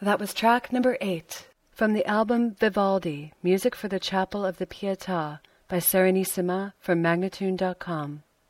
That was track number 8 from the album Vivaldi, Music for the Chapel of the Pietà by Serenissima from Magnatune.com.